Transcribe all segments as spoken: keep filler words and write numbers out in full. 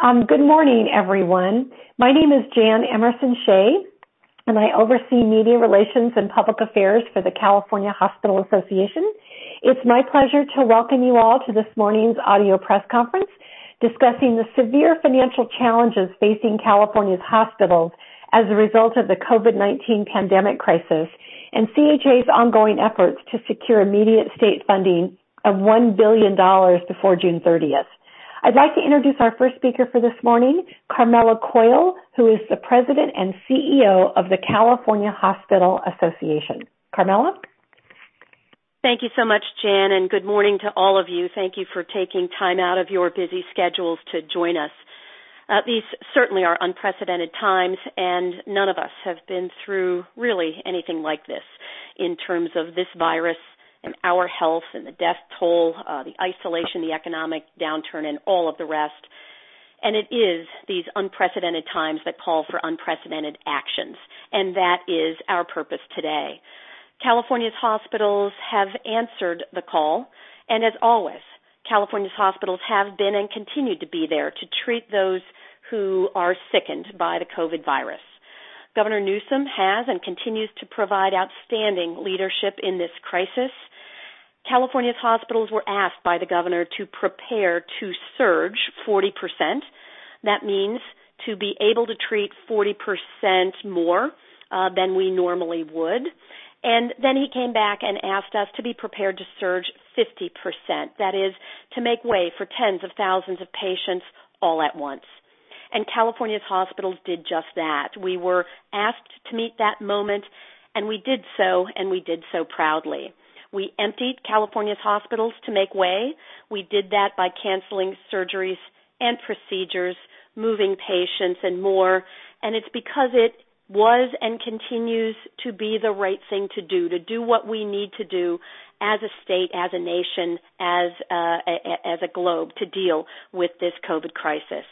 Um, good morning, everyone. My name is Jan Emerson Shea, and I oversee media relations and public affairs for the California Hospital Association. It's my pleasure to welcome you all to this morning's audio press conference discussing the severe financial challenges facing California's hospitals as a result of the COVID nineteen pandemic crisis and C H A's ongoing efforts to secure immediate state funding of one billion dollars before June thirtieth. I'd like to introduce our first speaker for this morning, Carmela Coyle, who is the President and C E O of the California Hospital Association. Carmela? Thank you so much, Jan, and good morning to all of you. Thank you for taking time out of your busy schedules to join us. Uh, these certainly are unprecedented times, and none of us have been through really anything like this in terms of this virus and our health and the death toll, uh, the isolation, the economic downturn, and all of the rest. And it is these unprecedented times that call for unprecedented actions, and that is our purpose today. California's hospitals have answered the call, and as always, California's hospitals have been and continue to be there to treat those who are sickened by the COVID virus. Governor Newsom has and continues to provide outstanding leadership in this crisis. California's hospitals were asked by the governor to prepare to surge forty percent. That means to be able to treat forty percent more uh, than we normally would. And then he came back and asked us to be prepared to surge fifty percent. That is, to make way for tens of thousands of patients all at once. And California's hospitals did just that. We were asked to meet that moment, and we did so, and we did so proudly. We emptied California's hospitals to make way. We did that by canceling surgeries and procedures, moving patients, and more. And it's because it was and continues to be the right thing to do, to do what we need to do as a state, as a nation, as uh, a, as a globe to deal with this COVID crisis.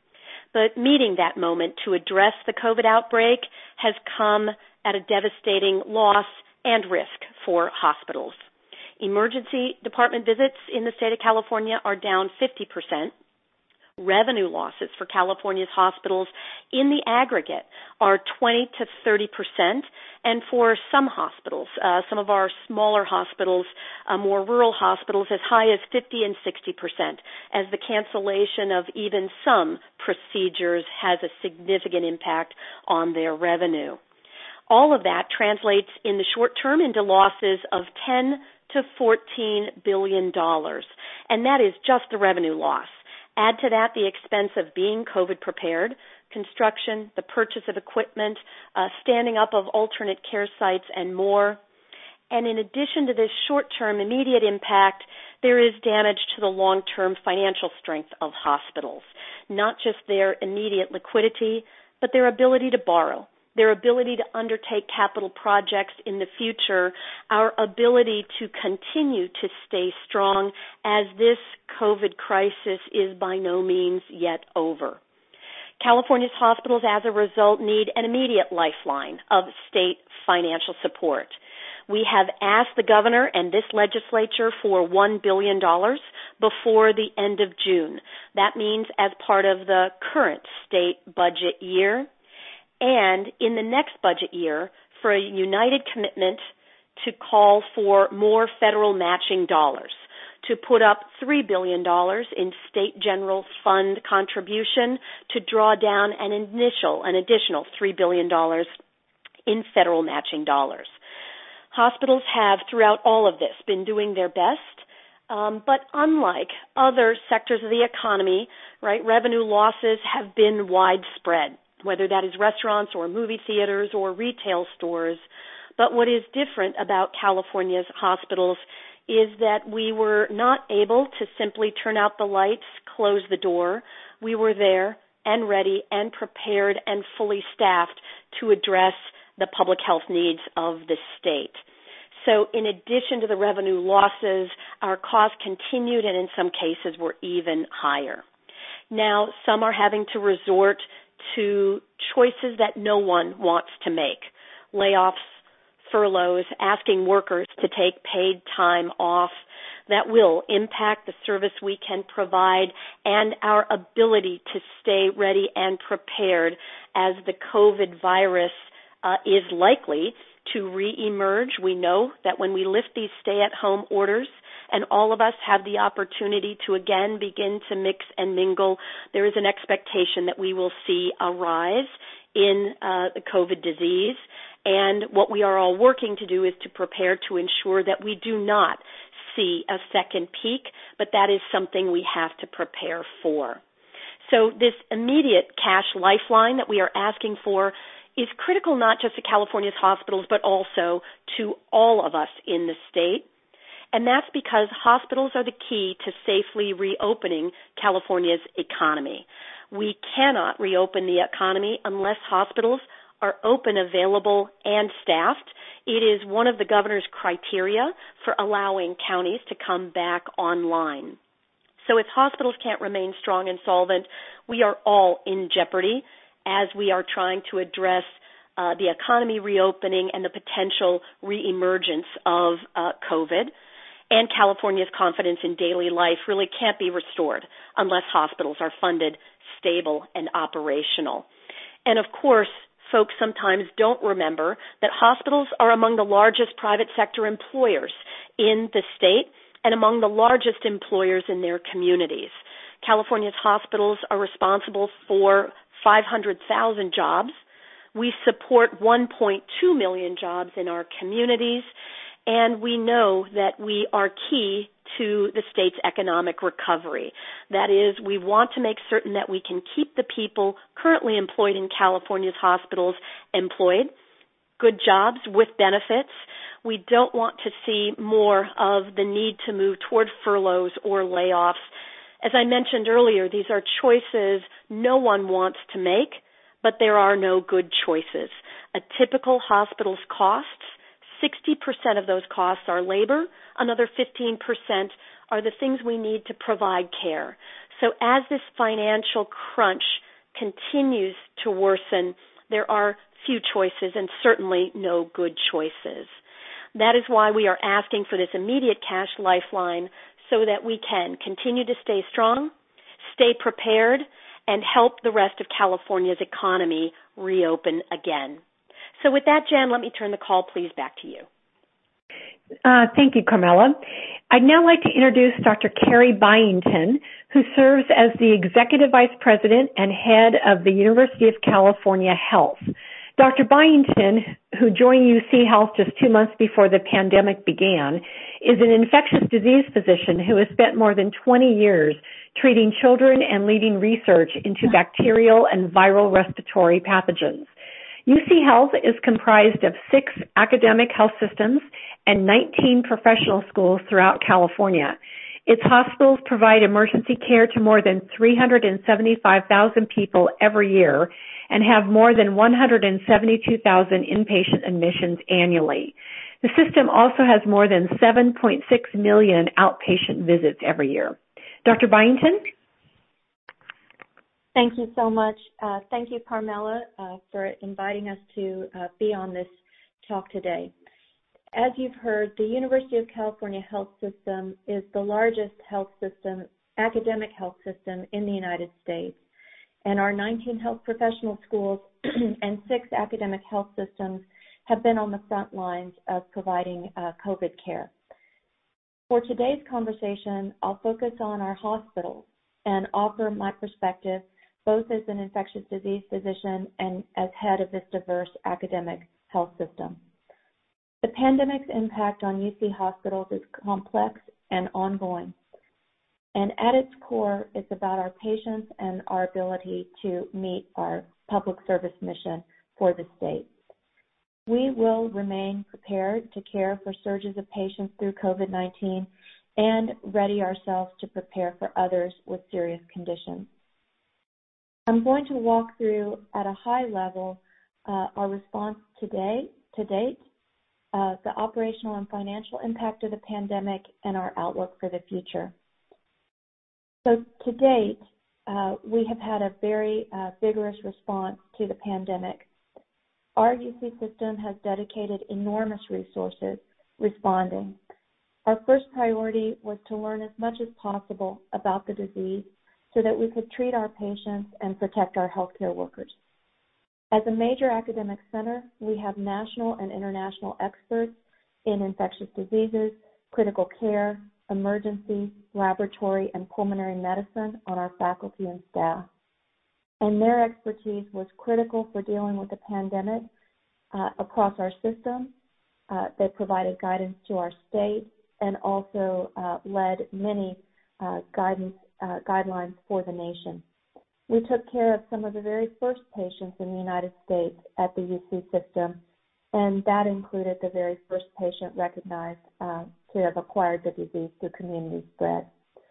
But meeting that moment to address the COVID outbreak has come at a devastating loss and risk for hospitals. Emergency department visits in the state of California are down fifty percent. Revenue losses for California's hospitals in the aggregate are twenty to thirty percent. And for some hospitals, uh, some of our smaller hospitals, uh, more rural hospitals, as high as fifty and sixty percent, as the cancellation of even some procedures has a significant impact on their revenue. All of that translates in the short term into losses of ten to fourteen billion dollars. And that is just the revenue loss. Add to that the expense of being COVID prepared, construction, the purchase of equipment, uh, standing up of alternate care sites, and more. And in addition to this short-term immediate impact, there is damage to the long-term financial strength of hospitals, not just their immediate liquidity, but their ability to borrow, their ability to undertake capital projects in the future, our ability to continue to stay strong as this COVID crisis is by no means yet over. California's hospitals, as a result, need an immediate lifeline of state financial support. We have asked the governor and this legislature for one billion dollars before the end of June. That means as part of the current state budget year. And in the next budget year, for a united commitment to call for more federal matching dollars, to put up three billion dollars in state general fund contribution to draw down an initial, an additional three billion dollars in federal matching dollars. Hospitals have, throughout all of this, been doing their best, um, but unlike other sectors of the economy, right, revenue losses have been widespread, whether that is restaurants or movie theaters or retail stores. But what is different about California's hospitals is that we were not able to simply turn out the lights, close the door. We were there and ready and prepared and fully staffed to address the public health needs of the state. So in addition to the revenue losses, our costs continued and in some cases were even higher. Now, some are having to resort to choices that no one wants to make, layoffs, furloughs, asking workers to take paid time off. that will impact the service we can provide and our ability to stay ready and prepared as the COVID virus uh, is likely to reemerge. We know that when we lift these stay-at-home orders and all of us have the opportunity to again begin to mix and mingle, there is an expectation that we will see a rise in uh, the COVID disease. And what we are all working to do is to prepare to ensure that we do not see a second peak, but that is something we have to prepare for. So this immediate cash lifeline that we are asking for is critical not just to California's hospitals, but also to all of us in the state. And that's because hospitals are the key to safely reopening California's economy. We cannot reopen the economy unless hospitals are open, available, and staffed. It is one of the governor's criteria for allowing counties to come back online. So if hospitals can't remain strong and solvent, we are all in jeopardy as we are trying to address uh, the economy reopening and the potential reemergence of uh, COVID. And California's confidence in daily life really can't be restored unless hospitals are funded, stable, and operational. And of course, folks sometimes don't remember that hospitals are among the largest private sector employers in the state and among the largest employers in their communities. California's hospitals are responsible for five hundred thousand jobs. We support one point two million jobs in our communities, and we know that we are key to the state's economic recovery. That is, we want to make certain that we can keep the people currently employed in California's hospitals employed, good jobs with benefits. We don't want to see more of the need to move toward furloughs or layoffs. As I mentioned earlier, these are choices no one wants to make, but there are no good choices. A typical hospital's costs, sixty percent of those costs are labor. Another fifteen percent are the things we need to provide care. So as this financial crunch continues to worsen, there are few choices and certainly no good choices. That is why we are asking for this immediate cash lifeline so that we can continue to stay strong, stay prepared, and help the rest of California's economy reopen again. So with that, Jan, let me turn the call please back to you. Uh, thank you, Carmela. I'd now like to introduce Doctor Carrie Byington, who serves as the Executive Vice President and Head of the University of California Health. Doctor Byington, who joined U C Health just two months before the pandemic began, is an infectious disease physician who has spent more than twenty years treating children and leading research into bacterial and viral respiratory pathogens. U C Health is comprised of six academic health systems and nineteen professional schools throughout California. Its hospitals provide emergency care to more than three hundred seventy-five thousand people every year and have more than one hundred seventy-two thousand inpatient admissions annually. The system also has more than seven point six million outpatient visits every year. Doctor Byington? Thank you so much. Uh, thank you, Carmela, uh, for inviting us to uh, be on this talk today. As you've heard, the University of California Health System is the largest health system, academic health system in the United States. And our nineteen health professional schools and six academic health systems have been on the front lines of providing uh, COVID care. For today's conversation, I'll focus on our hospitals and offer my perspective both as an infectious disease physician and as head of this diverse academic health system. The pandemic's impact on U C hospitals is complex and ongoing. And at its core, it's about our patients and our ability to meet our public service mission for the state. We will remain prepared to care for surges of patients through COVID nineteen and ready ourselves to prepare for others with serious conditions. I'm going to walk through at a high level uh, our response today, to date, uh, the operational and financial impact of the pandemic, and our outlook for the future. So to date, uh, we have had a very uh, vigorous response to the pandemic. Our U C system has dedicated enormous resources responding. Our first priority was to learn as much as possible about the disease so that we could treat our patients and protect our healthcare workers. As a major academic center, we have national and international experts in infectious diseases, critical care, emergency, laboratory, and pulmonary medicine on our faculty and staff. And their expertise was critical for dealing with the pandemic uh, across our system. Uh, they provided guidance to our state and also uh, led many uh, guidance uh, guidelines for the nation. We took care of some of the very first patients in the United States at the U C system, and that included the very first patient recognized uh, to have acquired the disease through community spread.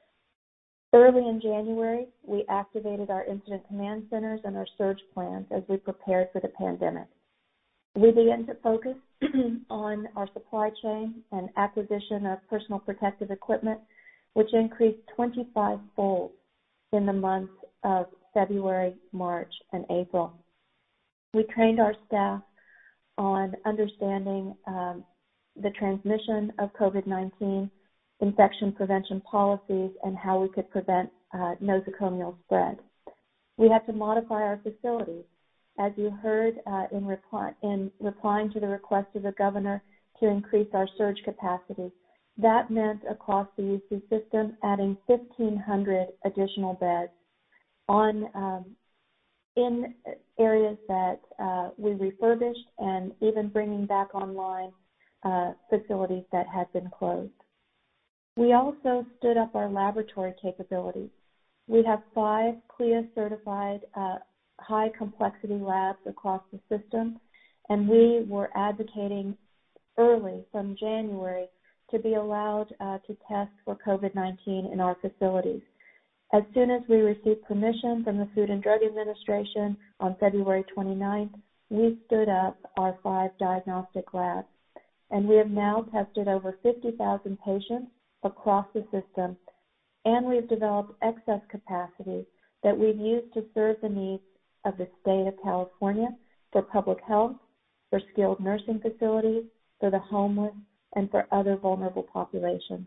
Early in January, we activated our incident command centers and our surge plans as we prepared for the pandemic. We began to focus on our supply chain and acquisition of personal protective equipment, which increased twenty-five fold in the months of February, March, and April. We trained our staff on understanding um, the transmission of COVID nineteen, infection prevention policies, and how we could prevent uh, nosocomial spread. We had to modify our facilities. As you heard uh, in, reply, in replying to the request of the governor to increase our surge capacity, that meant across the U C system adding fifteen hundred additional beds on um, in areas that uh, we refurbished, and even bringing back online uh, facilities that had been closed. We also stood up our laboratory capabilities. We have five C L I A-certified uh, high complexity labs across the system, and we were advocating early from January to be allowed uh, to test for COVID nineteen in our facilities. As soon as we received permission from the Food and Drug Administration on February twenty-ninth, we stood up our five diagnostic labs, and we have now tested over fifty thousand patients across the system, and we've developed excess capacity that we've used to serve the needs of the state of California for public health, for skilled nursing facilities, for the homeless, and for other vulnerable populations.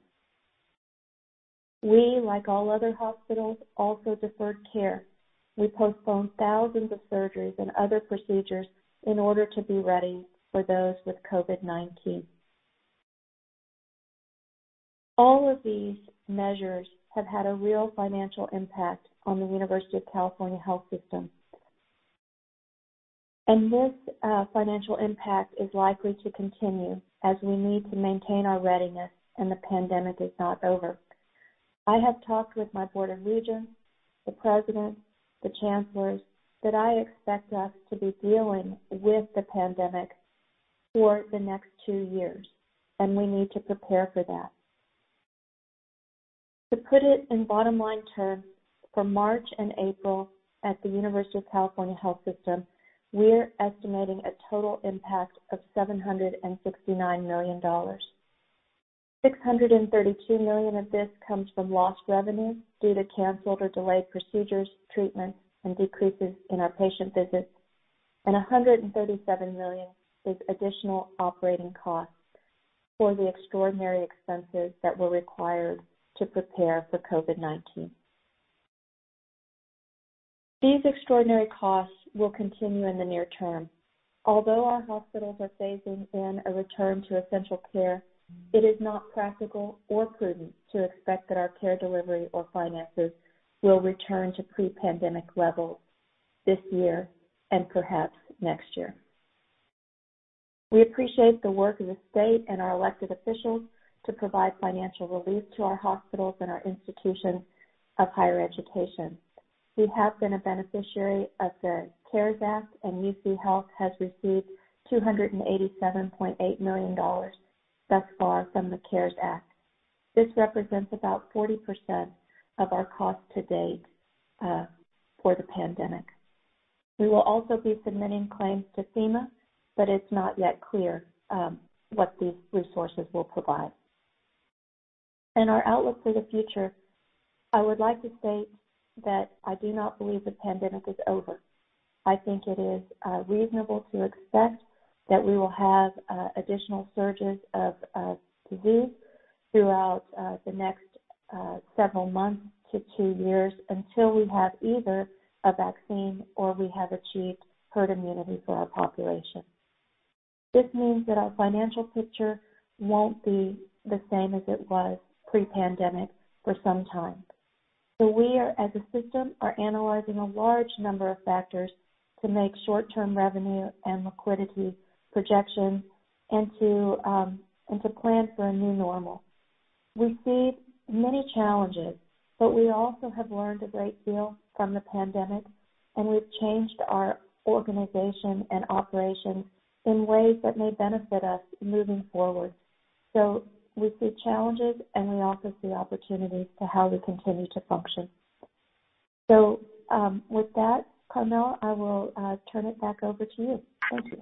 We, like all other hospitals, also deferred care. We postponed thousands of surgeries and other procedures in order to be ready for those with COVID nineteen. All of these measures have had a real financial impact on the University of California health system. And this uh, financial impact is likely to continue as we need to maintain our readiness and the pandemic is not over. I have talked with my Board of Regents, the President, the Chancellors, that I expect us to be dealing with the pandemic for the next two years, and we need to prepare for that. To put it in bottom line terms, for March and April at the University of California Health System, we're estimating a total impact of seven hundred sixty-nine million dollars. six hundred thirty-two million dollars of this comes from lost revenue due to canceled or delayed procedures, treatments, and decreases in our patient visits, and one hundred thirty-seven million dollars is additional operating costs for the extraordinary expenses that were required to prepare for COVID nineteen. These extraordinary costs will continue in the near term. Although our hospitals are phasing in a return to essential care, it is not practical or prudent to expect that our care delivery or finances will return to pre-pandemic levels this year and perhaps next year. We appreciate the work of the state and our elected officials to provide financial relief to our hospitals and our institutions of higher education. We have been a beneficiary of the CARES Act, and U C Health has received two hundred eighty-seven point eight million dollars thus far from the CARES Act. This represents about forty percent of our costs to date uh, for the pandemic. We will also be submitting claims to FEMA, but it's not yet clear um, what these resources will provide. And our outlook for the future, I would like to state that I do not believe the pandemic is over. I think it is uh, reasonable to expect that we will have uh, additional surges of uh, disease throughout uh, the next uh, several months to two years until we have either a vaccine or we have achieved herd immunity for our population. This means that our financial picture won't be the same as it was pre-pandemic for some time. So we are, as a system, are analyzing a large number of factors to make short-term revenue and liquidity projections and to um, and to plan for a new normal. We see many challenges, but we also have learned a great deal from the pandemic, and we've changed our organization and operations in ways that may benefit us moving forward. So we see challenges and we also see opportunities to how we continue to function. So um, with that, Carmela, I will uh, turn it back over to you. Thank you.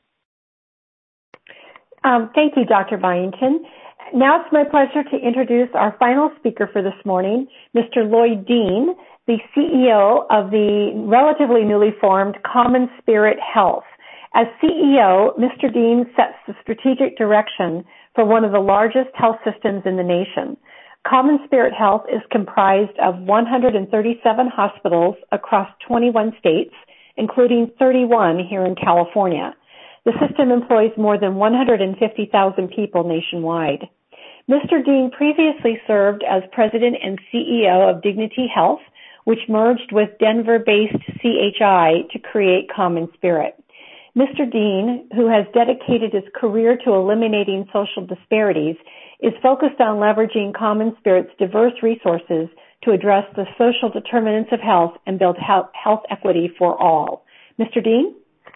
Um, thank you, Doctor Byington. Now it's my pleasure to introduce our final speaker for this morning, Mister Lloyd Dean, the C E O of the relatively newly formed Common Spirit Health. As C E O, Mister Dean sets the strategic direction for one of the largest health systems in the nation. Common Spirit Health is comprised of one hundred thirty-seven hospitals across twenty-one states, including thirty-one here in California. The system employs more than one hundred fifty thousand people nationwide. Mister Dean previously served as president and C E O of Dignity Health, which merged with Denver-based C H I to create Common Spirit. Mister Dean, who has dedicated his career to eliminating social disparities, is focused on leveraging Common Spirit's diverse resources to address the social determinants of health and build health equity for all. Mister Dean?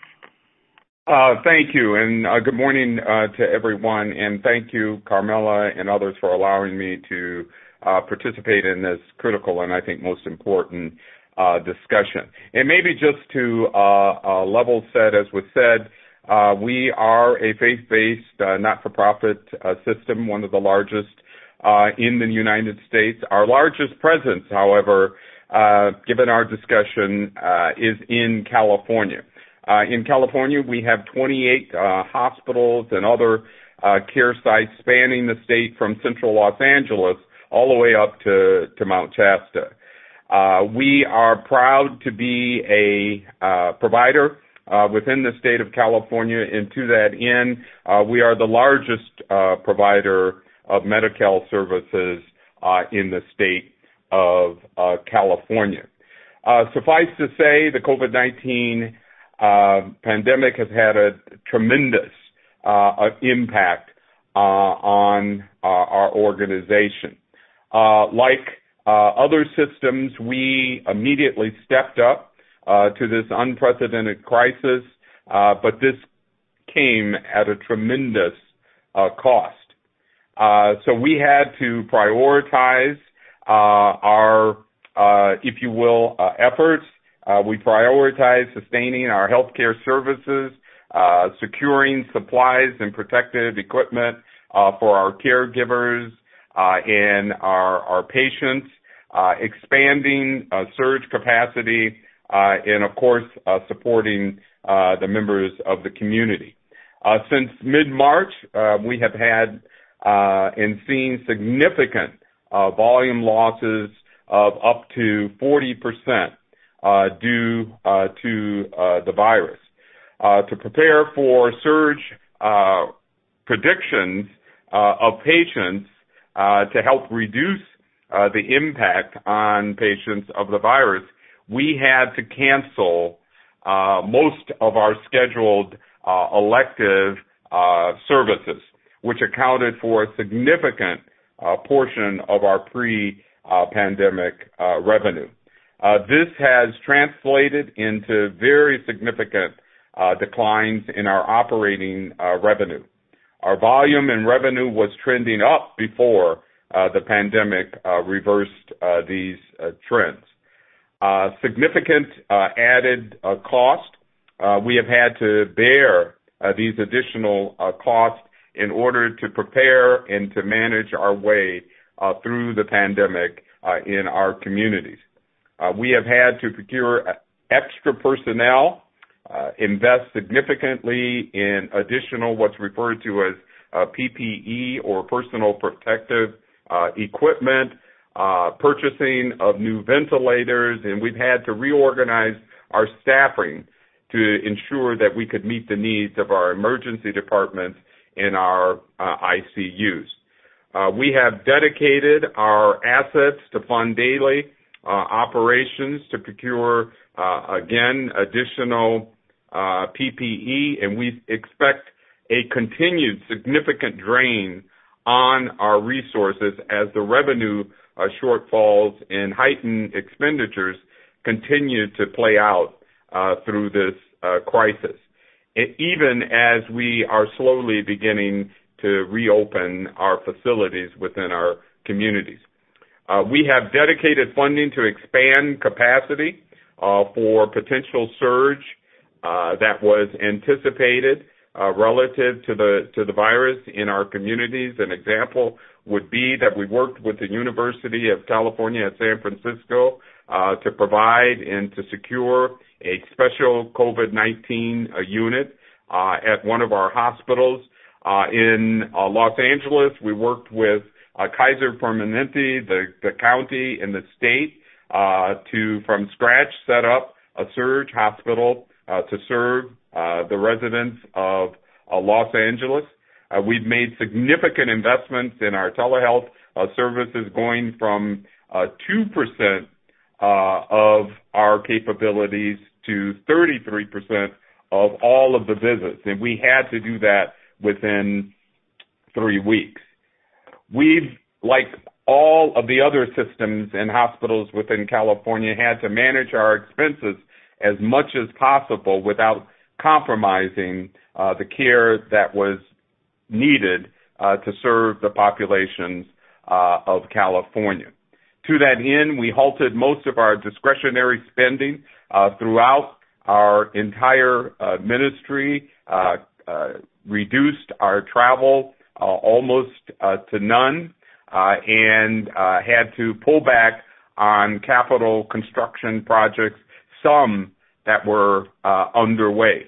Uh, thank you, and uh, good morning uh, to everyone, and thank you, Carmela and others, for allowing me to uh, participate in this critical and I think most important uh, discussion. And maybe just to uh, uh, level set, as was said, uh, we are a faith-based, uh, not-for-profit uh, system, one of the largest uh, in the United States. Our largest presence, however, uh, given our discussion, uh, is in California. Uh, in California, we have twenty-eight uh, hospitals and other uh, care sites spanning the state from central Los Angeles all the way up to, to Mount Shasta. Uh, we are proud to be a uh, provider uh, within the state of California, and to that end, uh, we are the largest uh, provider of Medi-Cal services uh, in the state of uh, California. Uh, suffice to say, the COVID nineteen Uh, pandemic has had a tremendous uh, impact uh, on uh, our organization. Uh, like uh, other systems, we immediately stepped up uh, to this unprecedented crisis, uh, but this came at a tremendous uh, cost. Uh, so we had to prioritize uh, our, uh, if you will, uh, efforts. Uh, we prioritize sustaining our healthcare services, uh, securing supplies and protective equipment uh, for our caregivers uh, and our, our patients, uh, expanding uh, surge capacity, uh, and, of course, uh, supporting uh, the members of the community. Uh, since mid-March, uh, we have had uh, and seen significant uh, volume losses of up to forty percent. Uh, due uh, to uh, the virus. Uh, to prepare for surge uh, predictions uh, of patients uh, to help reduce uh, the impact on patients of the virus, we had to cancel uh, most of our scheduled uh, elective uh, services, which accounted for a significant uh, portion of our pre-pandemic uh, revenue. Uh, this has translated into very significant uh, declines in our operating uh, revenue. Our volume and revenue was trending up before uh, the pandemic uh, reversed uh, these uh, trends. Uh, significant uh, added uh, cost. Uh, we have had to bear uh, these additional uh, costs in order to prepare and to manage our way uh, through the pandemic uh, in our communities. Uh, we have had to procure extra personnel, uh, invest significantly in additional what's referred to as uh, P P E or personal protective uh, equipment, uh, purchasing of new ventilators, and we've had to reorganize our staffing to ensure that we could meet the needs of our emergency departments and our uh, I C Us. Uh, we have dedicated our assets to fund daily uh, operations to procure, uh, again, additional uh, P P E, and we expect a continued significant drain on our resources as the revenue uh, shortfalls and heightened expenditures continue to play out uh, through this uh, crisis, it, even as we are slowly beginning to reopen our facilities within our communities. Uh, we have dedicated funding to expand capacity uh, for potential surge uh, that was anticipated uh, relative to the to the virus in our communities. An example would be that we worked with the University of California at San Francisco uh, to provide and to secure a special COVID nineteen uh, unit uh, at one of our hospitals. Uh, in uh, Los Angeles, we worked with uh, Kaiser Permanente, the, the county and the state, uh, to, from scratch, set up a surge hospital uh, to serve uh, the residents of uh, Los Angeles. Uh, we've made significant investments in our telehealth uh, services, going from uh, two percent uh, of our capabilities to thirty-three percent of all of the visits, and we had to do that within three weeks. We've, like all of the other systems and hospitals within California, had to manage our expenses as much as possible without compromising uh, the care that was needed uh, to serve the populations uh, of California. To that end, we halted most of our discretionary spending uh, throughout our entire uh, ministry, uh, uh, reduced our travel uh, almost uh, to none, uh, and uh, had to pull back on capital construction projects, some that were uh, underway.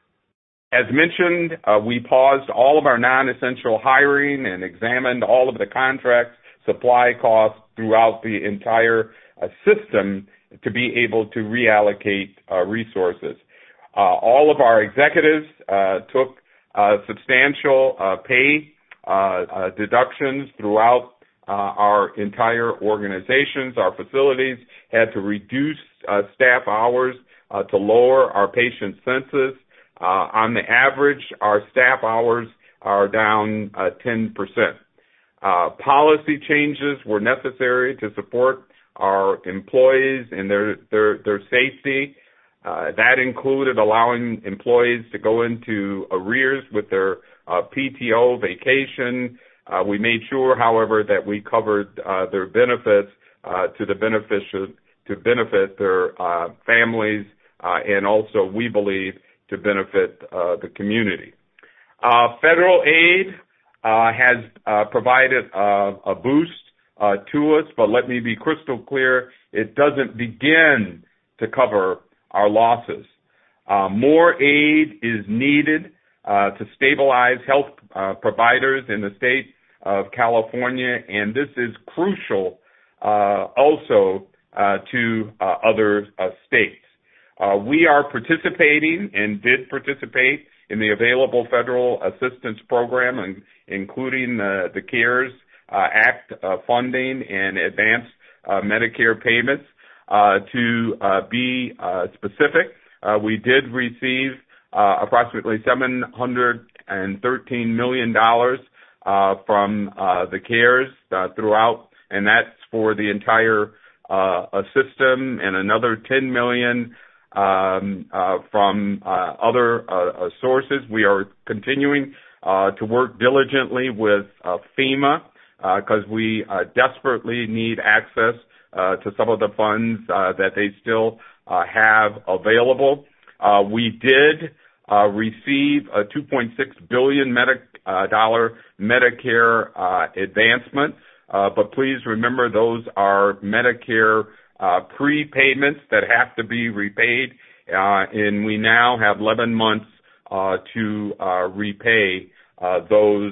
As mentioned, uh, we paused all of our non-essential hiring and examined all of the contracts, supply costs throughout the entire uh, system to be able to reallocate uh, resources. Uh, all of our executives uh, took uh, substantial uh, pay uh, uh, deductions throughout uh, our entire organizations. Our facilities had to reduce uh, staff hours uh, to lower our patient census. Uh, on the average, our staff hours are down uh, ten percent. Uh, policy changes were necessary to support our employees and their their, their safety. Uh, that included allowing employees to go into arrears with their uh, P T O vacation. Uh, we made sure, however, that we covered uh, their benefits uh, to the beneficia- to benefit their uh, families, uh, and also, we believe, to benefit uh, the community. Uh, federal aid uh, has uh, provided uh, a boost uh, to us, but let me be crystal clear, it doesn't begin to cover our losses. Uh, more aid is needed uh, to stabilize health uh, providers in the state of California, and this is crucial uh, also uh, to uh, other uh, states. Uh, we are participating and did participate in the available federal assistance program, and, including the, the CARES uh, Act uh, funding and advanced uh, Medicare payments. Uh, to uh, be uh, specific, uh, we did receive uh, approximately seven hundred thirteen million dollars uh, from uh, the CARES uh, throughout, and that's for the entire uh, system, and another ten million dollars um, uh, from uh, other uh, uh, sources. We are continuing uh, to work diligently with uh, FEMA because uh, we uh, desperately need access Uh, to some of the funds uh, that they still uh, have available. Uh, we did uh, receive a two point six billion dollars Medicare uh, advancement, uh, but please remember those are Medicare uh, prepayments that have to be repaid, uh, and we now have eleven months uh, to uh, repay uh, those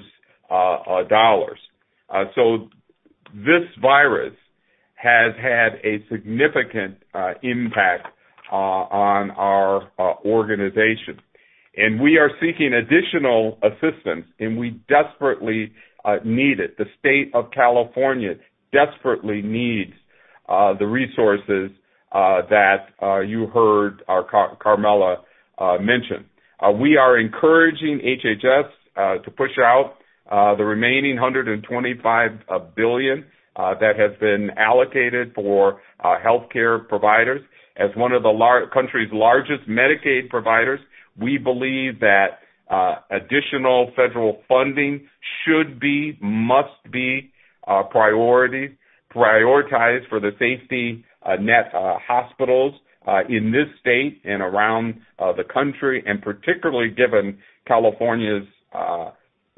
uh, uh, dollars. Uh, so this virus has had a significant uh, impact uh, on our uh, organization. And we are seeking additional assistance, and we desperately uh, need it. The state of California desperately needs uh, the resources uh, that uh, you heard our Car- Carmela uh, mention. Uh, we are encouraging H H S uh, to push out uh, the remaining one hundred twenty-five billion dollars uh, that has been allocated for uh, healthcare providers. As one of the lar- country's largest Medicaid providers, we believe that uh, additional federal funding should be, must be uh, priority, prioritized for the safety uh, net uh, hospitals uh, in this state and around uh, the country, and particularly given California's uh,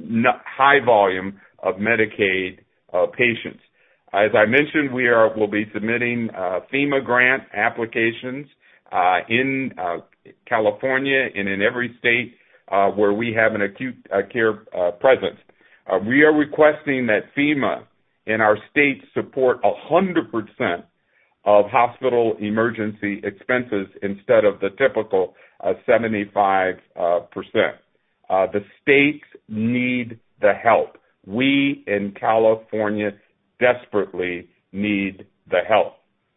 high volume of Medicaid uh, patients. As I mentioned, we are will be submitting uh, FEMA grant applications uh, in uh, California and in every state uh, where we have an acute uh, care uh, presence. Uh, we are requesting that FEMA in our states support one hundred percent of hospital emergency expenses instead of the typical uh, seventy-five percent. Uh, the states need the help. We in California desperately need the help.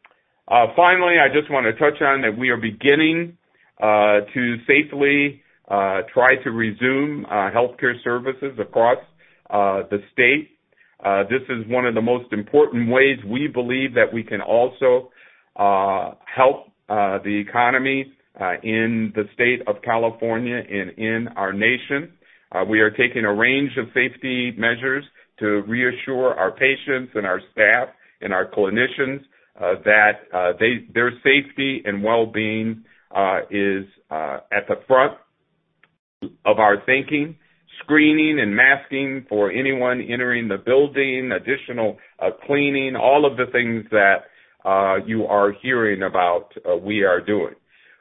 Uh, finally, I just want to touch on that we are beginning uh, to safely uh, try to resume uh, healthcare services across uh, the state. Uh, this is one of the most important ways we believe that we can also uh, help uh, the economy uh, in the state of California and in our nation. Uh, we are taking a range of safety measures to reassure our patients and our staff and our clinicians uh, that uh, they, their safety and well-being uh, is uh, at the front of our thinking. Screening and masking for anyone entering the building, additional uh, cleaning, all of the things that uh, you are hearing about uh, we are doing.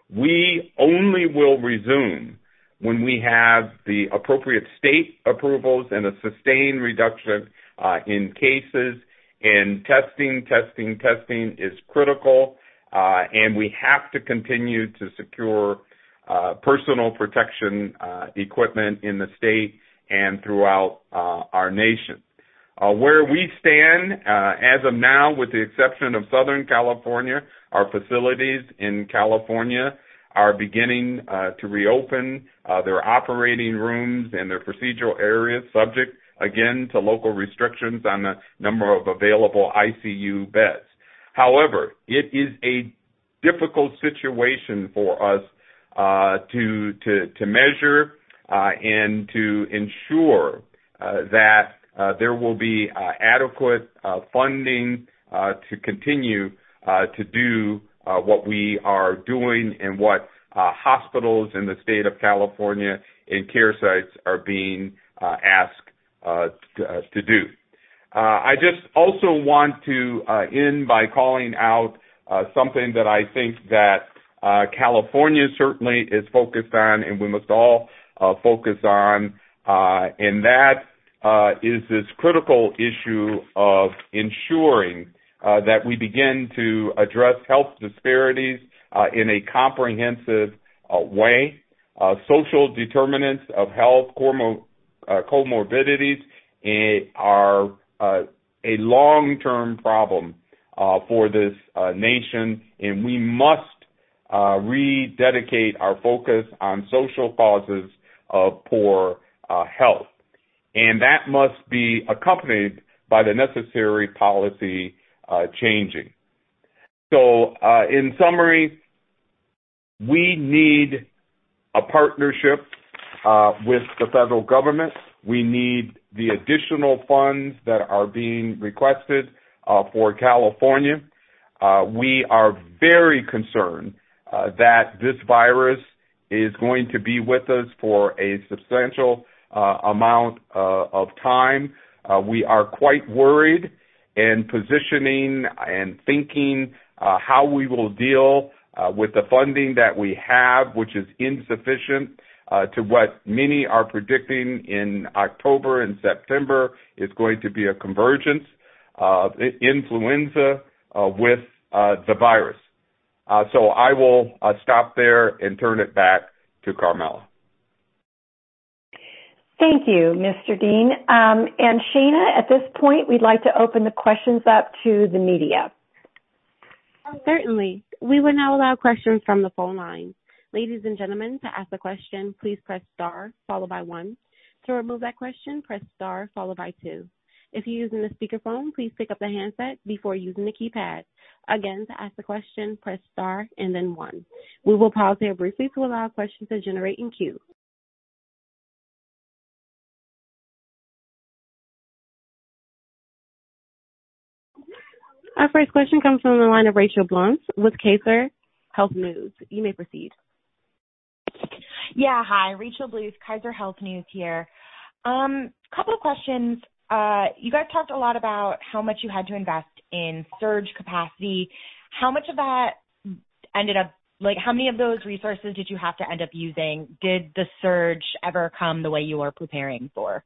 We only will resume when we have the appropriate state approvals and a sustained reduction uh, in cases. And testing, testing, testing is critical, uh, and we have to continue to secure uh, personal protection uh, equipment in the state and throughout uh, our nation. Uh, where we stand, uh, as of now, with the exception of Southern California, our facilities in California are beginning uh, to reopen uh, their operating rooms and their procedural areas, subject, again, to local restrictions on the number of available I C U beds. However, it is a difficult situation for us uh, to, to, to measure uh, and to ensure uh, that uh, there will be uh, adequate uh, funding uh, to continue uh, to do Uh, what we are doing and what uh, hospitals in the state of California and care sites are being uh, asked uh, to, uh, to do. Uh, I just also want to uh, end by calling out uh, something that I think that uh, California certainly is focused on, and we must all uh, focus on, uh, and that uh, is this critical issue of ensuring Uh, that we begin to address health disparities uh, in a comprehensive uh, way. Uh, social determinants of health, comor- uh, comorbidities uh, are uh, a long-term problem uh, for this uh, nation, and we must uh, rededicate our focus on social causes of poor uh, health. And that must be accompanied by the necessary policy Uh, changing. So, uh, in summary, we need a partnership uh, with the federal government. We need the additional funds that are being requested uh, for California. Uh, we are very concerned uh, that this virus is going to be with us for a substantial uh, amount uh, of time. Uh, we are quite worried and positioning and thinking uh, how we will deal uh, with the funding that we have, which is insufficient. uh, to what many are predicting in October and September is going to be a convergence of influenza uh, with uh, the virus. Uh, so I will uh, stop there and turn it back to Carmela. Thank you, Mister Dean. Um, and Shana, at this point, we'd like to open the questions up to the media. Certainly. We will now allow questions from the phone line. Ladies and gentlemen, to ask a question, please press star followed by one. To remove that question, press star followed by two. If you're using the speakerphone, please pick up the handset before using the keypad. Again, to ask the question, press star and then one. We will pause here briefly to allow questions to generate in queue. Our first question comes from the line of Rachel Blunt with Kaiser Health News. You may proceed. Yeah, hi. Rachel Bluth, Kaiser Health News here. Um, couple of questions. Uh, you guys talked a lot about how much you had to invest in surge capacity. How much of that ended up, like, how many of those resources did you have to end up using? Did the surge ever come the way you were preparing for?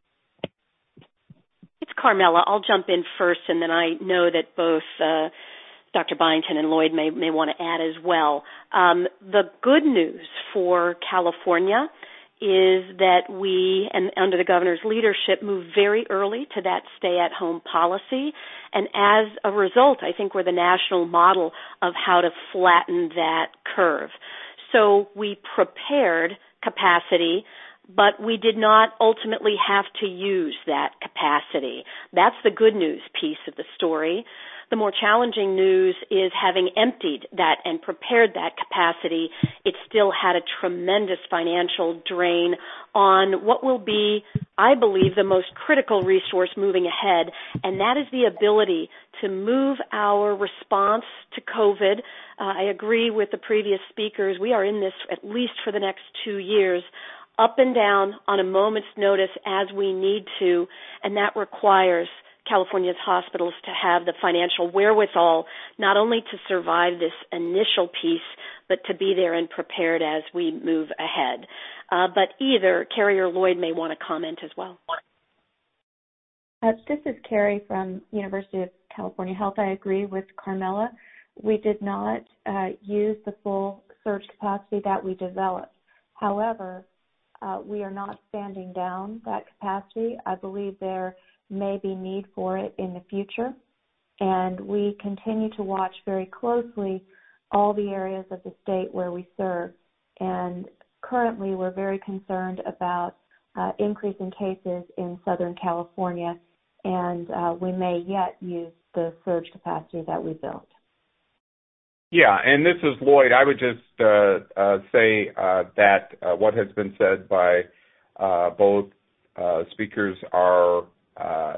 It's Carmela. I'll jump in first, and then I know that both uh, Doctor Byington and Lloyd may, may want to add as well. Um, the good news for California is that we, and under the governor's leadership, moved very early to that stay-at-home policy. And as a result, I think we're the national model of how to flatten that curve. So we prepared capacity, but we did not ultimately have to use that capacity. That's the good news piece of the story. The more challenging news is having emptied that and prepared that capacity, it still had a tremendous financial drain on what will be, I believe, the most critical resource moving ahead, and that is the ability to move our response to COVID. Uh, I agree with the previous speakers. We are in this at least for the next two years, up and down on a moment's notice as we need to, and that requires California's hospitals to have the financial wherewithal not only to survive this initial piece, but to be there and prepared as we move ahead. Uh, but either Carrie or Lloyd may want to comment as well. Uh, this is Carrie from University of California Health. I agree with Carmela. We did not uh, use the full surge capacity that we developed. However, uh, we are not standing down that capacity. I believe there may be need for it in the future, and we continue to watch very closely all the areas of the state where we serve. And currently, we're very concerned about uh, increasing cases in Southern California, and uh, we may yet use the surge capacity that we built. Yeah, and this is Lloyd. I would just uh, uh, say uh, that uh, what has been said by uh, both uh, speakers are uh,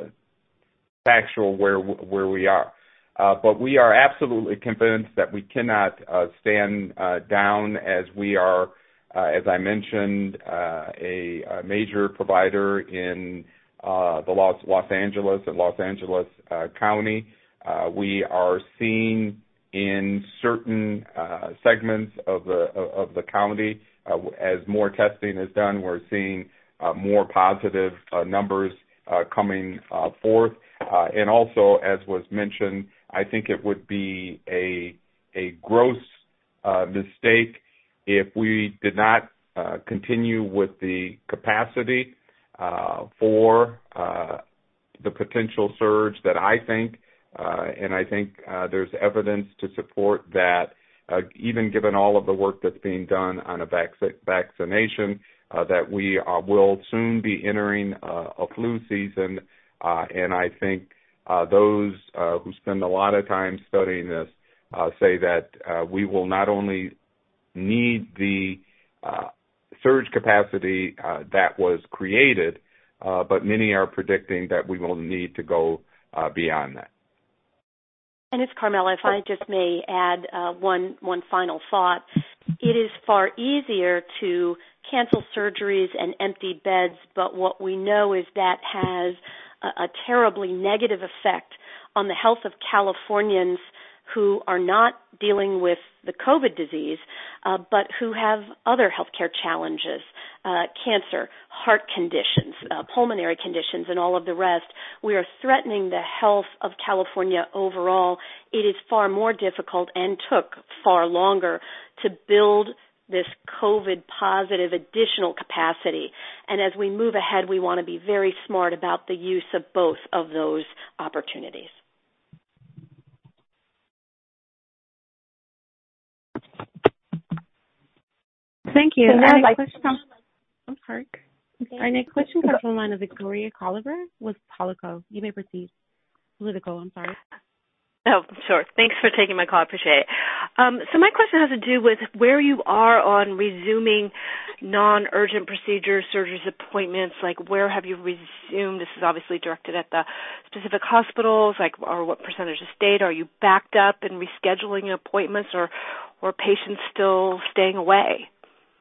factual where where we are. Uh, but we are absolutely convinced that we cannot uh, stand uh, down as we are, uh, as I mentioned, uh, a, a major provider in uh, the Los, Los Angeles and Los Angeles uh, County. Uh, we are seeing in certain uh, segments of the of the county, uh, as more testing is done, we're seeing uh, more positive uh, numbers uh, coming uh, forth. Uh, and also, as was mentioned, I think it would be a a gross uh, mistake if we did not uh, continue with the capacity uh, for uh, the potential surge that I think, uh, and I think uh, there's evidence to support that, uh, even given all of the work that's being done on a vac- vaccination, uh, that we uh, will soon be entering uh, a flu season, uh, and I think Uh, those uh, who spend a lot of time studying this uh, say that uh, we will not only need the uh, surge capacity uh, that was created, uh, but many are predicting that we will need to go uh, beyond that. And it's Carmela, if I just may add uh, one one final thought. It is far easier to cancel surgeries and empty beds, but what we know is that has a, a terribly negative effect on the health of Californians who are not dealing with the COVID disease, uh, but who have other healthcare challenges. uh, cancer, heart conditions, uh, pulmonary conditions, and all of the rest. We are threatening the health of California overall. It is far more difficult and took far longer to build this COVID positive additional capacity. And as we move ahead, we want to be very smart about the use of both of those opportunities. Thank you. So Our next like, question comes, I'm sorry. Our next question comes from the line of Victoria Colliver with Politico. You may proceed. Politico, I'm sorry. Oh, sure. Thanks for taking my call. I appreciate it. Um, so my question has to do with where you are on resuming non-urgent procedures, surgeries, appointments. Like, where have you resumed? This is obviously directed at the specific hospitals, like, or what percentage of state? Are you backed up and rescheduling appointments, or, or patients still staying away?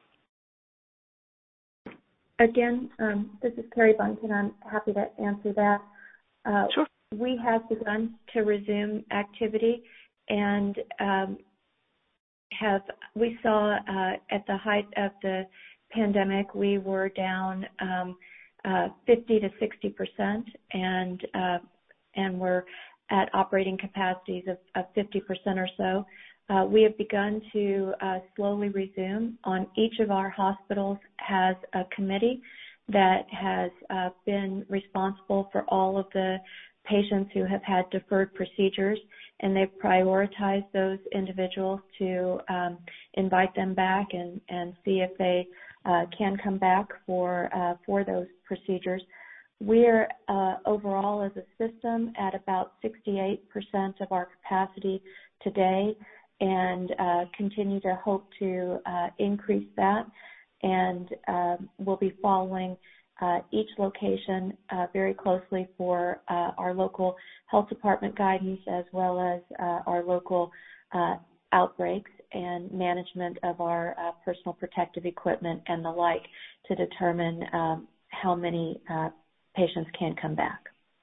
Again, um, this is Carrie Bunton. I'm happy to answer that. Uh, sure. We have begun to resume activity, and um, have we saw uh, at the height of the pandemic, we were down um, uh, fifty to sixty percent, and uh, and we're at operating capacities of, of fifty percent or so. Uh, we have begun to uh, slowly resume. On each of our hospitals has a committee that has uh, been responsible for all of the patients who have had deferred procedures, and they've prioritized those individuals to um, invite them back and, and see if they uh, can come back for uh, for those procedures. We're uh, overall as a system at about sixty-eight percent of our capacity today, and uh, continue to hope to uh, increase that, and uh, we'll be following Uh, each location uh, very closely for uh, our local health department guidance, as well as uh, our local uh, outbreaks and management of our uh, personal protective equipment and the like, to determine um, how many uh, patients can come back.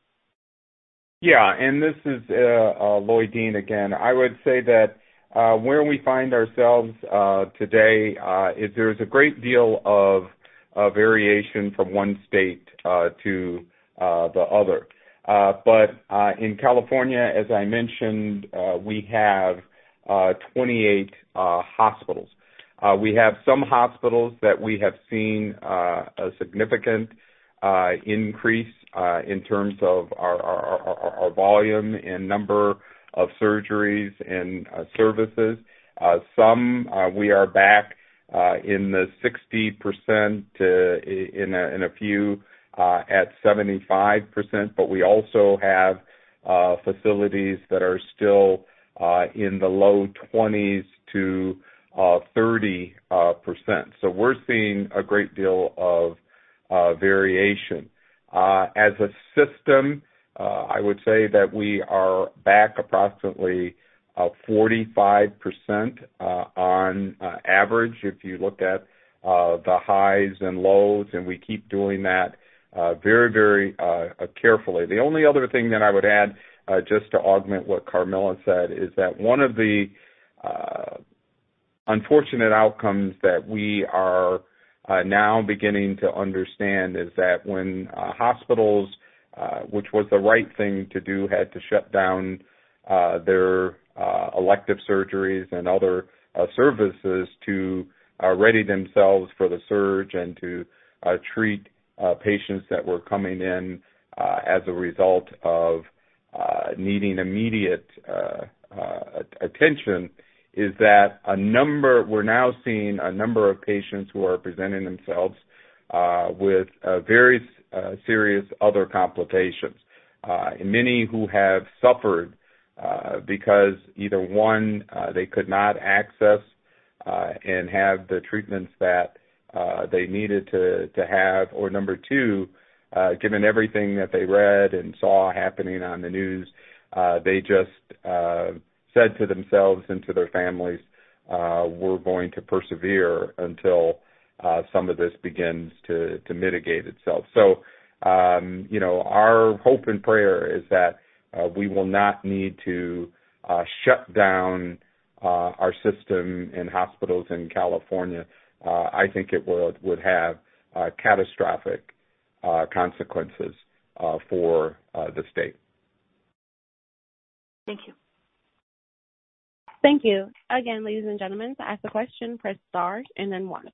Yeah, and this is uh, uh, Lloyd Dean again. I would say that uh, where we find ourselves uh, today uh, is there's a great deal of Uh, variation from one state uh, to uh, the other. Uh, but uh, in California, as I mentioned, uh, we have uh, twenty-eight uh, hospitals. Uh, we have some hospitals that we have seen uh, a significant uh, increase uh, in terms of our, our, our, our volume and number of surgeries and uh, services. Uh, some uh, we are back Uh, in the sixty percent, uh, in, a, in a few uh, at seventy-five percent, but we also have uh, facilities that are still uh, in the low twenties to uh, thirty percent. So we're seeing a great deal of uh, variation. Uh, as a system, uh, I would say that we are back approximately Uh, forty-five percent uh, on uh, average if you look at uh, the highs and lows, and we keep doing that uh, very, very uh, carefully. The only other thing that I would add, uh, just to augment what Carmela said, is that one of the uh, unfortunate outcomes that we are uh, now beginning to understand is that when uh, hospitals, uh, which was the right thing to do, had to shut down uh, their Uh, elective surgeries and other uh, services to uh, ready themselves for the surge and to uh, treat uh, patients that were coming in uh, as a result of uh, needing immediate uh, uh, attention, is that a number, we're now seeing a number of patients who are presenting themselves uh, with uh, very uh, serious other complications, uh, and many who have suffered Uh, because either one, uh, they could not access uh, and have the treatments that uh, they needed to, to have, or number two, uh, given everything that they read and saw happening on the news, uh, they just uh, said to themselves and to their families, uh, we're going to persevere until uh, some of this begins to, to mitigate itself. So, um, you know, our hope and prayer is that Uh, we will not need to uh, shut down uh, our system in hospitals in California. Uh, I think it would, would have uh, catastrophic uh, consequences uh, for uh, the state. Thank you. Thank you. Again, ladies and gentlemen, to ask a question, press star and then one.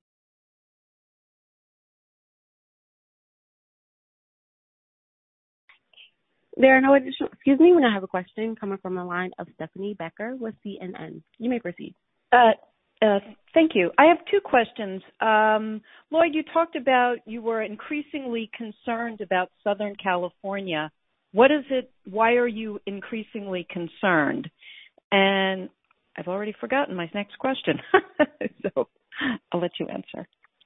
There are no additional, excuse me, we now have a question coming from the line of Stephanie Becker with C N N. You may proceed. Uh, uh, thank you. I have two questions. Um, Lloyd, you talked about you were increasingly concerned about Southern California. What is it, why are you increasingly concerned? And I've already forgotten my next question, so I'll let you answer.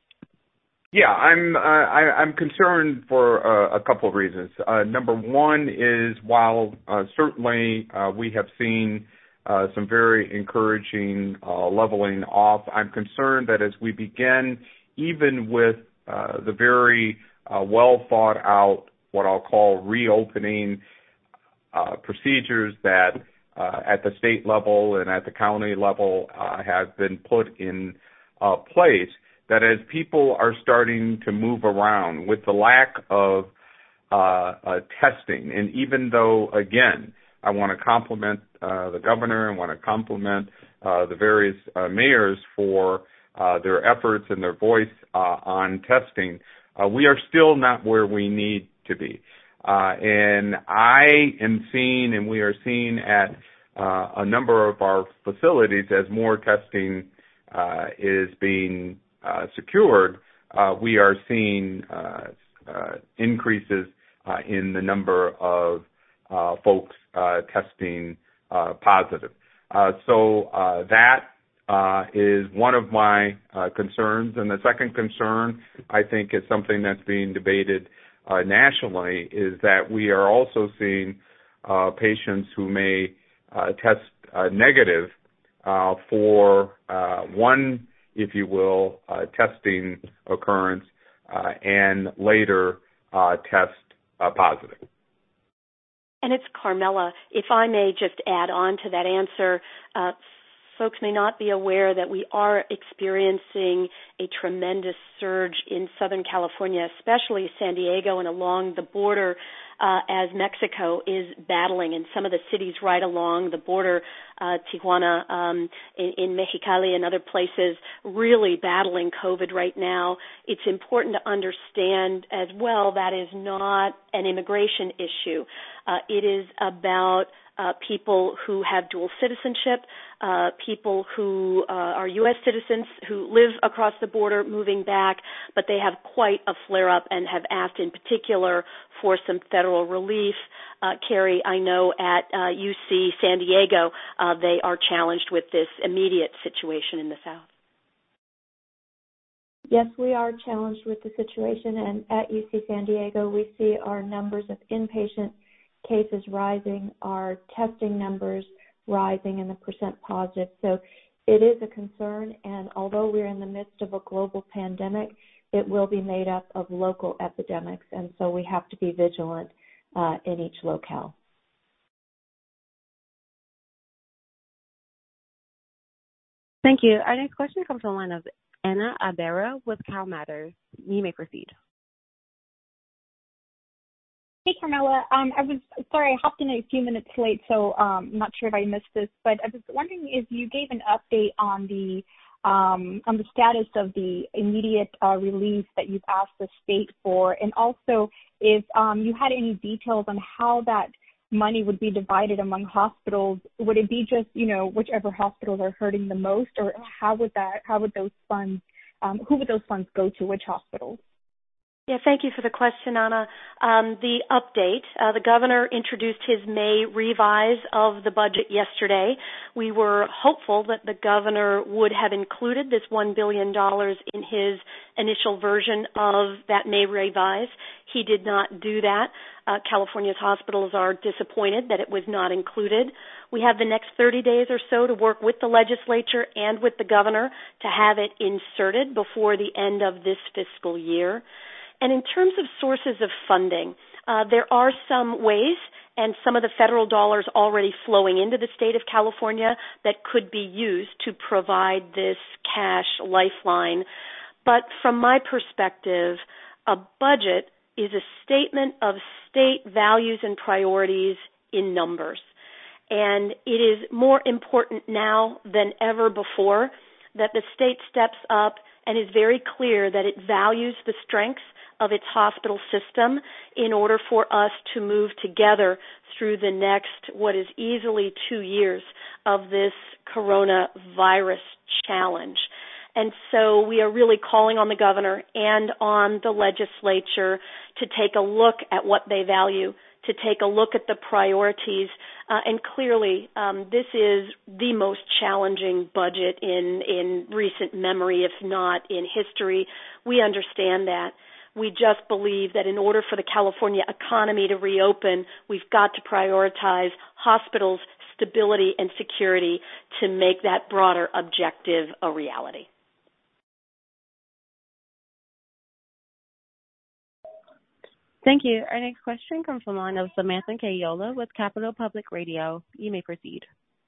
Yeah, I'm uh, I, I'm concerned for uh, a couple of reasons. Uh, number one is while uh, certainly uh, we have seen uh, some very encouraging uh, leveling off, I'm concerned that as we begin, even with uh, the very uh, well thought out, what I'll call reopening uh, procedures that uh, at the state level and at the county level uh, have been put in uh, place, that as people are starting to move around with the lack of uh, uh, testing, and even though, again, I want to compliment uh, the governor and want to compliment uh, the various uh, mayors for uh, their efforts and their voice uh, on testing, uh, we are still not where we need to be. Uh, and I am seeing, and we are seeing at uh, a number of our facilities as more testing uh, is being Uh, secured, uh, we are seeing uh, uh, increases uh, in the number of uh, folks uh, testing uh, positive. Uh, so uh, that uh, is one of my uh, concerns. And the second concern, I think, is something that's being debated uh, nationally, is that we are also seeing uh, patients who may uh, test uh, negative uh, for uh, one, if you will, uh, testing occurrence, uh, and later uh, test uh, positive. And it's Carmela. If I may just add on to that answer, uh, folks may not be aware that we are experiencing a tremendous surge in Southern California, especially San Diego and along the border, uh, as Mexico is battling, and some of the cities right along the border, uh, Tijuana, um, in, in Mexicali and other places, really battling COVID right now. It's important to understand as well that is not an immigration issue. Uh, it is about Uh, people who have dual citizenship, uh, people who uh, are U S citizens who live across the border moving back, but they have quite a flare-up and have asked in particular for some federal relief. Uh, Carrie, I know at uh, U C San Diego, uh, they are challenged with this immediate situation in the South. Yes, we are challenged with the situation, and at U C San Diego, we see our numbers of inpatient cases rising, our testing numbers rising, and the percent positive. So it is a concern, and although we're in the midst of a global pandemic, it will be made up of local epidemics, and so we have to be vigilant uh, in each locale. Thank you. Our next question comes from the line of Anna Abera with Cal Matters. You may proceed. Hey, Carmela. Um, I was sorry, I hopped in a few minutes late, so um, I'm not sure if I missed this, but I was wondering if you gave an update on the um, on the status of the immediate uh, relief that you've asked the state for, and also if um, you had any details on how that money would be divided among hospitals. Would it be just, you know, whichever hospitals are hurting the most, or how would that how would those funds um, who would those funds go to? Which hospitals? Yeah, thank you for the question, Anna. Um, the update, uh, the governor introduced his May revise of the budget yesterday. We were hopeful that the governor would have included this one billion dollars in his initial version of that May revise. He did not do that. Uh, California's hospitals are disappointed that it was not included. We have the next thirty days or so to work with the legislature and with the governor to have it inserted before the end of this fiscal year. And in terms of sources of funding, uh, there are some ways and some of the federal dollars already flowing into the state of California that could be used to provide this cash lifeline. But from my perspective, a budget is a statement of state values and priorities in numbers. And it is more important now than ever before that the state steps up and is very clear that it values the strengths of its hospital system in order for us to move together through the next, what is easily two years of this coronavirus challenge. And so we are really calling on the governor and on the legislature to take a look at what they value, to take a look at the priorities. Uh, and clearly, um, this is the most challenging budget in, in recent memory, if not in history. We understand that. We just believe that in order for the California economy to reopen, we've got to prioritize hospitals' stability and security to make that broader objective a reality. Thank you. Our next question comes from the line of Samantha Kayola with Capital Public Radio. You may proceed.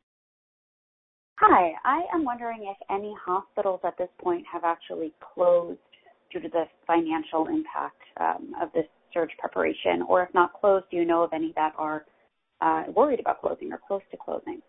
Hi. I am wondering if any hospitals at this point have actually closed due to the financial impact um, of this surge preparation, or if not closed, do you know of any that are uh, worried about closing or close to closing?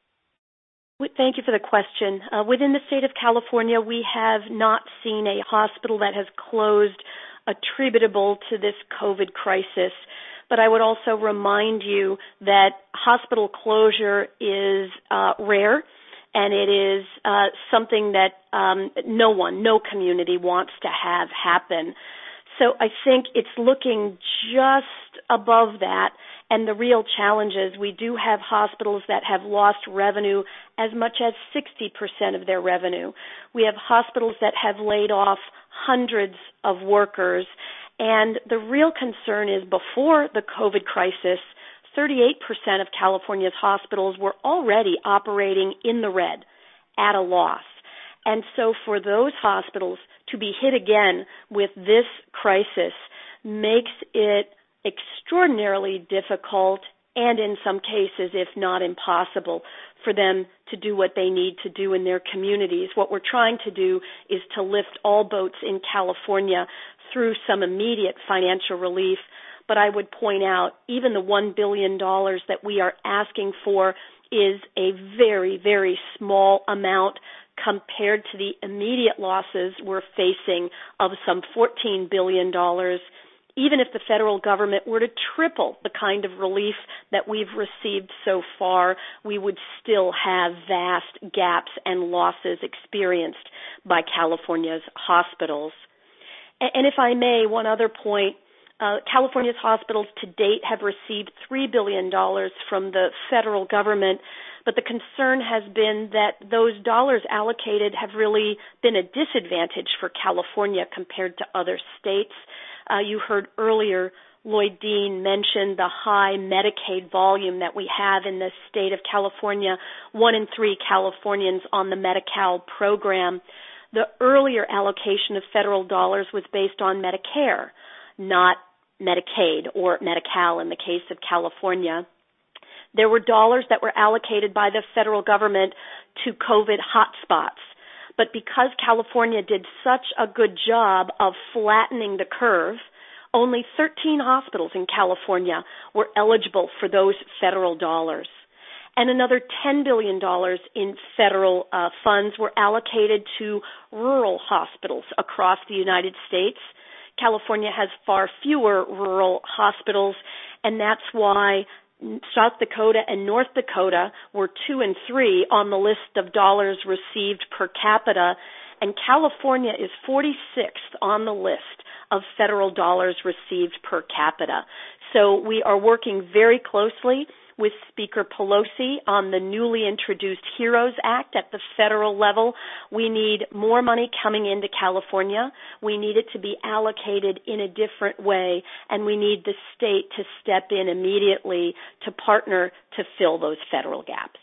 Thank you for the question. Uh, within the state of California, we have not seen a hospital that has closed attributable to this COVID crisis. But I would also remind you that hospital closure is uh, rare, and it is uh, something that um, no one, no community wants to have happen. So I think it's looking just above that. And the real challenge is we do have hospitals that have lost revenue as much as sixty percent of their revenue. We have hospitals that have laid off hundreds of workers. And the real concern is before the COVID crisis, thirty-eight percent of California's hospitals were already operating in the red at a loss. And so for those hospitals to be hit again with this crisis makes it extraordinarily difficult and in some cases, if not impossible, for them to do what they need to do in their communities. What we're trying to do is to lift all boats in California through some immediate financial relief. But I would point out even the one billion dollars that we are asking for is a very, very small amount compared to the immediate losses we're facing of some fourteen billion dollars. Even if the federal government were to triple the kind of relief that we've received so far, we would still have vast gaps and losses experienced by California's hospitals. And if I may, one other point, uh, California's hospitals to date have received three billion dollars from the federal government, but the concern has been that those dollars allocated have really been a disadvantage for California compared to other states. Uh, you heard earlier Lloyd Dean mention the high Medicaid volume that we have in the state of California, one in three Californians on the Medi-Cal program. The earlier allocation of federal dollars was based on Medicare, not Medicaid or Medi-Cal in the case of California. There were dollars that were allocated by the federal government to COVID hotspots. But because California did such a good job of flattening the curve, only thirteen hospitals in California were eligible for those federal dollars. And another ten billion dollars in federal uh, funds were allocated to rural hospitals across the United States. California has far fewer rural hospitals, and that's why South Dakota and North Dakota were two and three on the list of dollars received per capita, and California is forty-sixth on the list of federal dollars received per capita. So we are working very closely with Speaker Pelosi on the newly introduced HEROES Act at the federal level. We need more money coming into California. We need it to be allocated in a different way, and we need the state to step in immediately to partner to fill those federal gaps.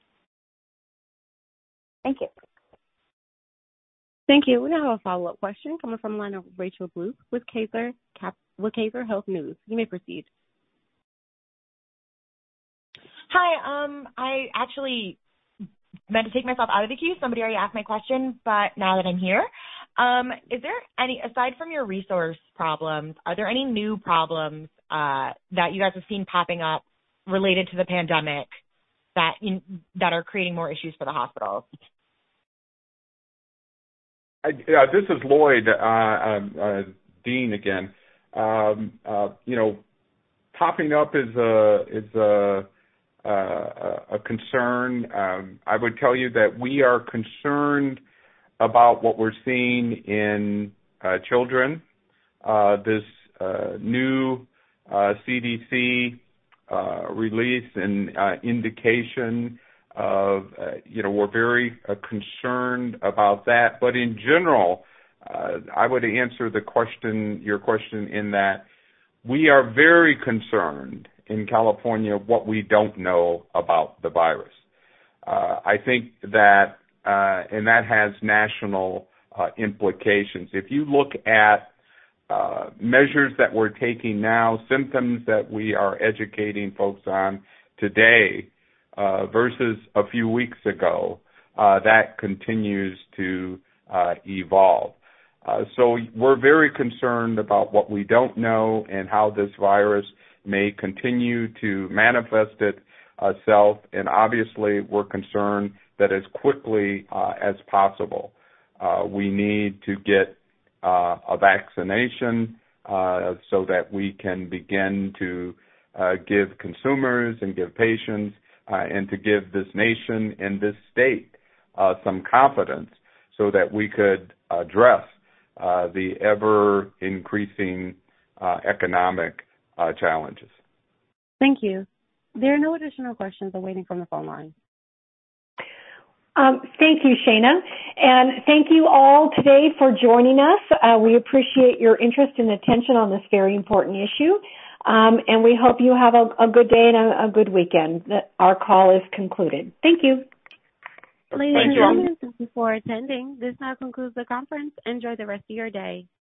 Thank you. Thank you. We now have a follow-up question coming from the line of Rachel Bluth with Kaiser, Cap- with Kaiser Health News. You may proceed. Hi, um, I actually meant to take myself out of the queue. Somebody already asked my question, but now that I'm here, Um, is there any, aside from your resource problems, are there any new problems uh, that you guys have seen popping up related to the pandemic that you, that are creating more issues for the hospitals? I, uh, this is Lloyd, uh, uh, uh, Dean again. Um, uh, you know, popping up is a is a, a, a concern. Um, I would tell you that we are concerned about what we're seeing in uh, children. Uh, this uh, new uh, C D C uh, release and uh, indication of, uh, you know, we're very uh, concerned about that. But in general, uh, I would answer the question, your question, in that we are very concerned in California what we don't know about the virus. Uh, I think that, uh, and that has national uh, implications. If you look at uh, measures that we're taking now, symptoms that we are educating folks on today, Uh, versus a few weeks ago, uh, that continues to uh, evolve. Uh, so we're very concerned about what we don't know and how this virus may continue to manifest itself, and obviously we're concerned that as quickly uh, as possible uh, we need to get uh, a vaccination uh, so that we can begin to uh, give consumers and give patients Uh, and to give this nation and this state uh, some confidence so that we could address uh, the ever-increasing uh, economic uh, challenges. Thank you. There are no additional questions awaiting from the phone line. Um, thank you, Shana. And thank you all today for joining us. Uh, we appreciate your interest and attention on this very important issue. Um, and we hope you have a, a good day and a, a good weekend. That our call is concluded. Thank you. Ladies and gentlemen, thank you for attending. This now concludes the conference. Enjoy the rest of your day.